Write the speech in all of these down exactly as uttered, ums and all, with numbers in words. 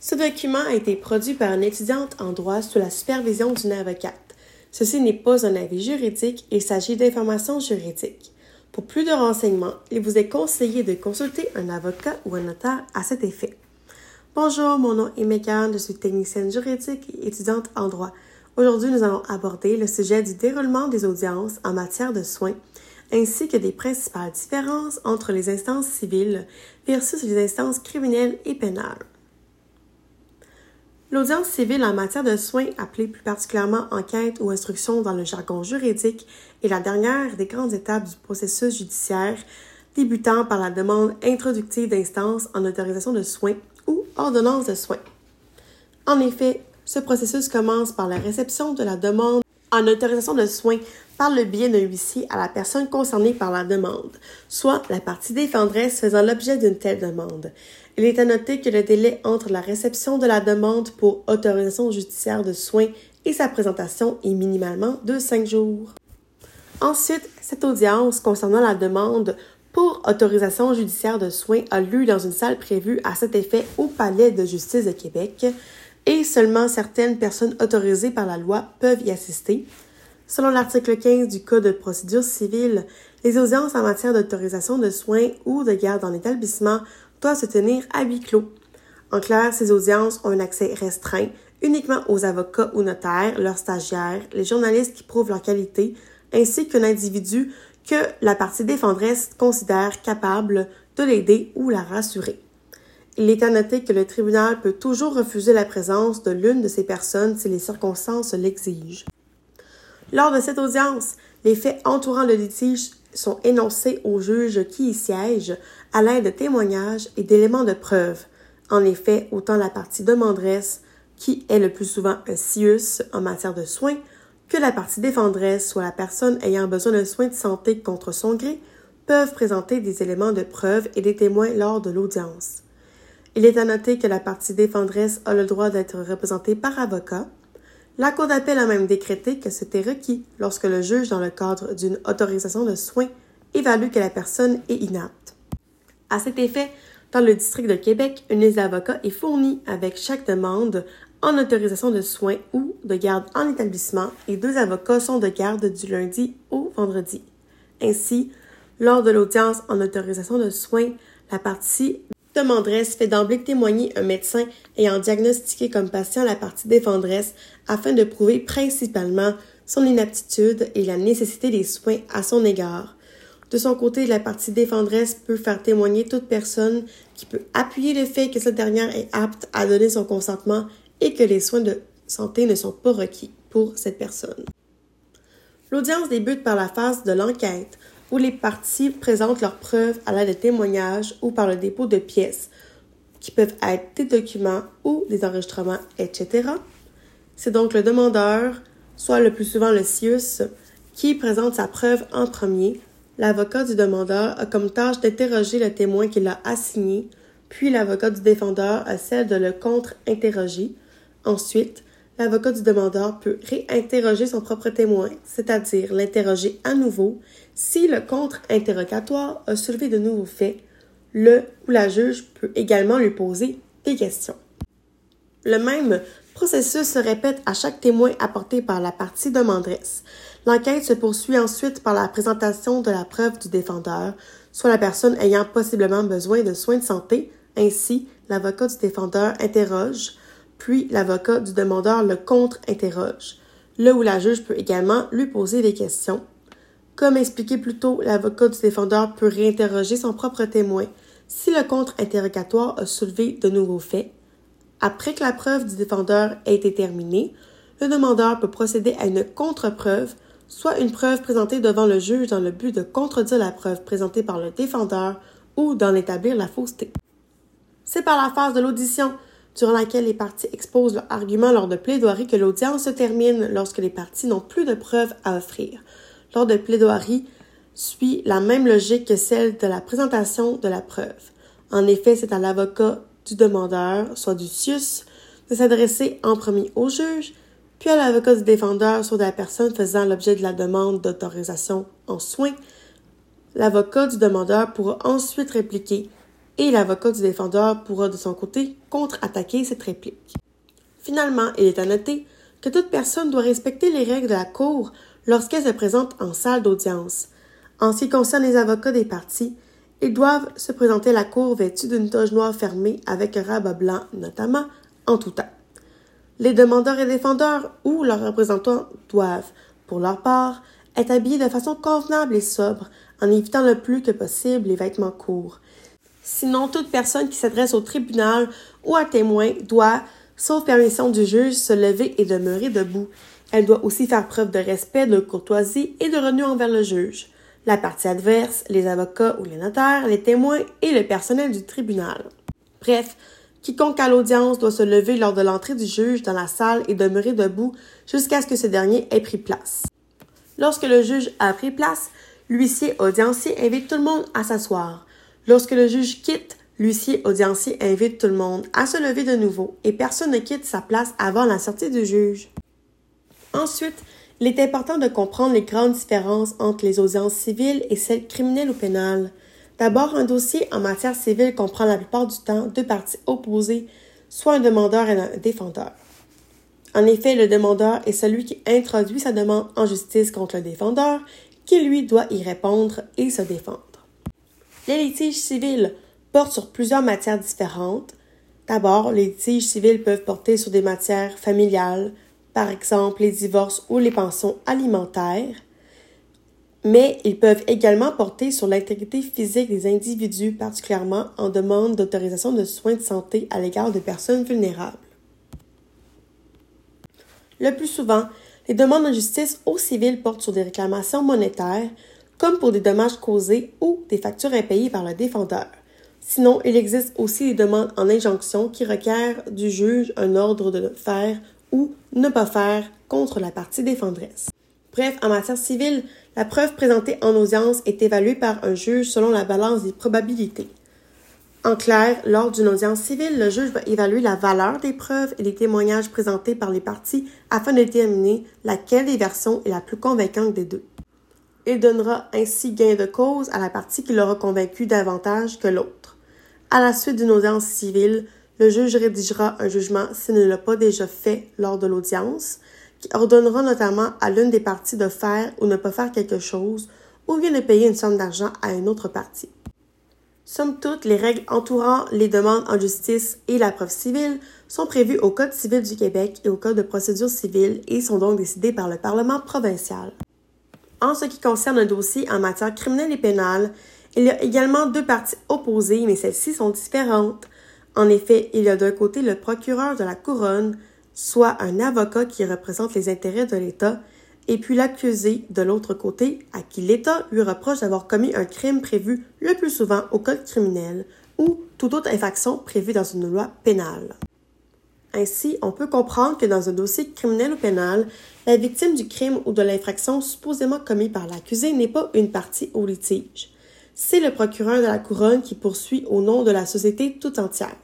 Ce document a été produit par une étudiante en droit sous la supervision d'une avocate. Ceci n'est pas un avis juridique, il s'agit d'informations juridiques. Pour plus de renseignements, il vous est conseillé de consulter un avocat ou un notaire à cet effet. Bonjour, mon nom est Megan, je suis technicienne juridique et étudiante en droit. Aujourd'hui, nous allons aborder le sujet du déroulement des audiences en matière de soins, ainsi que des principales différences entre les instances civiles versus les instances criminelles et pénales. L'audience civile en matière de soins, appelée plus particulièrement enquête ou instruction dans le jargon juridique, est la dernière des grandes étapes du processus judiciaire, débutant par la demande introductive d'instance en autorisation de soins ou ordonnance de soins. En effet, ce processus commence par la réception de la demande en autorisation de soins par le biais d'un huissier à la personne concernée par la demande, soit la partie défenderesse faisant l'objet d'une telle demande. Il est à noter que le délai entre la réception de la demande pour autorisation judiciaire de soins et sa présentation est minimalement de cinq jours. Ensuite, cette audience concernant la demande pour autorisation judiciaire de soins a lieu dans une salle prévue à cet effet au Palais de justice de Québec et seulement certaines personnes autorisées par la loi peuvent y assister. Selon l'article quinze du Code de procédure civile, les audiences en matière d'autorisation de soins ou de garde en établissement doivent se tenir à huis clos. En clair, ces audiences ont un accès restreint uniquement aux avocats ou notaires, leurs stagiaires, les journalistes qui prouvent leur qualité, ainsi qu'un individu que la partie défenderesse considère capable de l'aider ou la rassurer. Il est à noter que le tribunal peut toujours refuser la présence de l'une de ces personnes si les circonstances l'exigent. Lors de cette audience, les faits entourant le litige sont énoncés au juge qui y siège à l'aide de témoignages et d'éléments de preuve. En effet, autant la partie demanderesse, qui est le plus souvent un C I U S en matière de soins, que la partie défenderesse, soit la personne ayant besoin de soins de santé contre son gré, peuvent présenter des éléments de preuve et des témoins lors de l'audience. Il est à noter que la partie défenderesse a le droit d'être représentée par avocat. La Cour d'appel a même décrété que c'était requis lorsque le juge, dans le cadre d'une autorisation de soins, évalue que la personne est inapte. À cet effet, dans le district de Québec, une liste d'avocats est fournie avec chaque demande en autorisation de soins ou de garde en établissement et deux avocats sont de garde du lundi au vendredi. Ainsi, lors de l'audience en autorisation de soins, la partie demanderesse fait d'emblée témoigner un médecin ayant diagnostiqué comme patient la partie défenderesse afin de prouver principalement son inaptitude et la nécessité des soins à son égard. De son côté, la partie défenderesse peut faire témoigner toute personne qui peut appuyer le fait que cette dernière est apte à donner son consentement et que les soins de santé ne sont pas requis pour cette personne. L'audience débute par la phase de l'enquête, où les parties présentent leurs preuves à l'aide de témoignages ou par le dépôt de pièces, qui peuvent être des documents ou des enregistrements, et cetera. C'est donc le demandeur, soit le plus souvent le C I U S, qui présente sa preuve en premier. L'avocat du demandeur a comme tâche d'interroger le témoin qu'il a assigné, puis l'avocat du défendeur a celle de le contre-interroger. Ensuite, l'avocat du demandeur peut réinterroger son propre témoin, c'est-à-dire l'interroger à nouveau si le contre-interrogatoire a soulevé de nouveaux faits. Le ou la juge peut également lui poser des questions. Le même processus se répète à chaque témoin apporté par la partie demanderesse. L'enquête se poursuit ensuite par la présentation de la preuve du défendeur, soit la personne ayant possiblement besoin de soins de santé. Ainsi, l'avocat du défendeur interroge, puis l'avocat du demandeur le contre-interroge. Le ou la juge peut également lui poser des questions. Comme expliqué plus tôt, l'avocat du défendeur peut réinterroger son propre témoin si le contre-interrogatoire a soulevé de nouveaux faits. Après que la preuve du défendeur ait été terminée, le demandeur peut procéder à une contre-preuve, soit une preuve présentée devant le juge dans le but de contredire la preuve présentée par le défendeur ou d'en établir la fausseté. C'est par la phase de l'audition, durant laquelle les parties exposent leurs arguments lors de plaidoirie, que l'audience se termine lorsque les parties n'ont plus de preuves à offrir. Lors de plaidoirie, suit la même logique que celle de la présentation de la preuve. En effet, c'est à l'avocat du demandeur, soit du C I U S, de s'adresser en premier au juge, puis à l'avocat du défendeur, soit de la personne faisant l'objet de la demande d'autorisation en soins. L'avocat du demandeur pourra ensuite répliquer et l'avocat du défendeur pourra de son côté contre-attaquer cette réplique. Finalement, il est à noter que toute personne doit respecter les règles de la Cour lorsqu'elle se présente en salle d'audience. En ce qui concerne les avocats des parties, ils doivent se présenter à la Cour vêtus d'une toge noire fermée avec un rabat blanc, notamment, en tout temps. Les demandeurs et défendeurs ou leurs représentants doivent, pour leur part, être habillés de façon convenable et sobre, en évitant le plus que possible les vêtements courts. Sinon, toute personne qui s'adresse au tribunal ou à témoin doit, sauf permission du juge, se lever et demeurer debout. Elle doit aussi faire preuve de respect, de courtoisie et de retenue envers le juge, la partie adverse, les avocats ou les notaires, les témoins et le personnel du tribunal. Bref, quiconque à l'audience doit se lever lors de l'entrée du juge dans la salle et demeurer debout jusqu'à ce que ce dernier ait pris place. Lorsque le juge a pris place, l'huissier audiencier invite tout le monde à s'asseoir. Lorsque le juge quitte, l'huissier audiencier invite tout le monde à se lever de nouveau et personne ne quitte sa place avant la sortie du juge. Ensuite, il est important de comprendre les grandes différences entre les audiences civiles et celles criminelles ou pénales. D'abord, un dossier en matière civile comprend la plupart du temps deux parties opposées, soit un demandeur et un défendeur. En effet, le demandeur est celui qui introduit sa demande en justice contre le défendeur, qui lui doit y répondre et se défendre. Les litiges civils portent sur plusieurs matières différentes. D'abord, les litiges civils peuvent porter sur des matières familiales, par exemple les divorces ou les pensions alimentaires, mais ils peuvent également porter sur l'intégrité physique des individus, particulièrement en demande d'autorisation de soins de santé à l'égard de personnes vulnérables. Le plus souvent, les demandes en justice au civil portent sur des réclamations monétaires, comme pour des dommages causés ou des factures impayées par le défendeur. Sinon, il existe aussi des demandes en injonction qui requièrent du juge un ordre de faire ou ne pas faire contre la partie défenderesse. Bref, en matière civile, la preuve présentée en audience est évaluée par un juge selon la balance des probabilités. En clair, lors d'une audience civile, le juge va évaluer la valeur des preuves et des témoignages présentés par les parties afin de déterminer laquelle des versions est la plus convaincante des deux. Il donnera ainsi gain de cause à la partie qui l'aura convaincu davantage que l'autre. À la suite d'une audience civile, le juge rédigera un jugement s'il ne l'a pas déjà fait lors de l'audience, qui ordonnera notamment à l'une des parties de faire ou ne pas faire quelque chose, ou bien de payer une somme d'argent à une autre partie. Somme toute, les règles entourant les demandes en justice et la preuve civile sont prévues au Code civil du Québec et au Code de procédure civile et sont donc décidées par le Parlement provincial. En ce qui concerne un dossier en matière criminelle et pénale, il y a également deux parties opposées, mais celles-ci sont différentes. En effet, il y a d'un côté le procureur de la couronne, soit un avocat qui représente les intérêts de l'État, et puis l'accusé de l'autre côté, à qui l'État lui reproche d'avoir commis un crime prévu le plus souvent au code criminel ou toute autre infraction prévue dans une loi pénale. Ainsi, on peut comprendre que dans un dossier criminel ou pénal, la victime du crime ou de l'infraction supposément commis par l'accusé n'est pas une partie au litige. C'est le procureur de la couronne qui poursuit au nom de la société tout entière.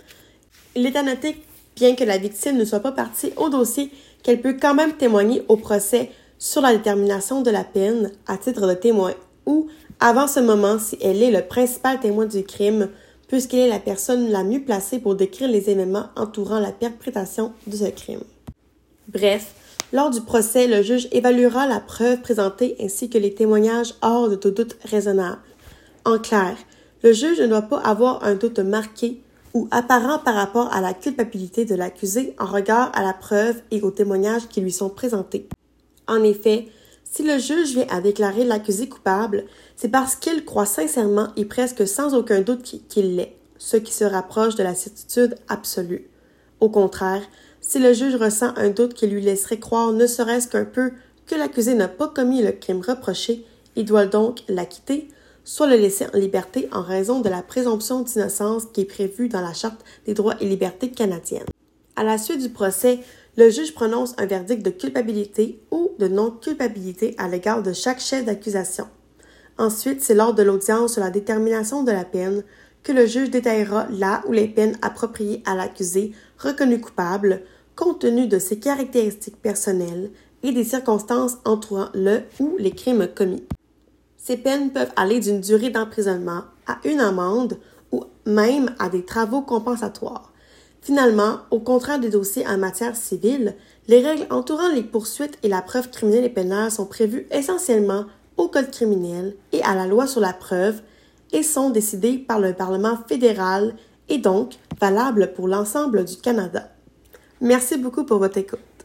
Il est à noter, bien que la victime ne soit pas partie au dossier, qu'elle peut quand même témoigner au procès sur la détermination de la peine à titre de témoin ou, avant ce moment, si elle est le principal témoin du crime, puisqu'elle est la personne la mieux placée pour décrire les événements entourant la perpétration de ce crime. Bref, lors du procès, le juge évaluera la preuve présentée ainsi que les témoignages hors de tout doute raisonnable. En clair, le juge ne doit pas avoir un doute marqué ou apparent par rapport à la culpabilité de l'accusé en regard à la preuve et aux témoignages qui lui sont présentés. En effet, si le juge vient à déclarer l'accusé coupable, c'est parce qu'il croit sincèrement et presque sans aucun doute qu'il l'est, ce qui se rapproche de la certitude absolue. Au contraire, si le juge ressent un doute qui lui laisserait croire ne serait-ce qu'un peu que l'accusé n'a pas commis le crime reproché, il doit donc l'acquitter, soit le laisser en liberté en raison de la présomption d'innocence qui est prévue dans la Charte des droits et libertés canadienne. À la suite du procès, le juge prononce un verdict de culpabilité ou de non-culpabilité à l'égard de chaque chef d'accusation. Ensuite, c'est lors de l'audience sur la détermination de la peine que le juge détaillera la ou les peines appropriées à l'accusé reconnu coupable, compte tenu de ses caractéristiques personnelles et des circonstances entourant le ou les crimes commis. Ces peines peuvent aller d'une durée d'emprisonnement à une amende ou même à des travaux compensatoires. Finalement, au contraire des dossiers en matière civile, les règles entourant les poursuites et la preuve criminelle et pénale sont prévues essentiellement au Code criminel et à la loi sur la preuve et sont décidées par le Parlement fédéral et donc valables pour l'ensemble du Canada. Merci beaucoup pour votre écoute.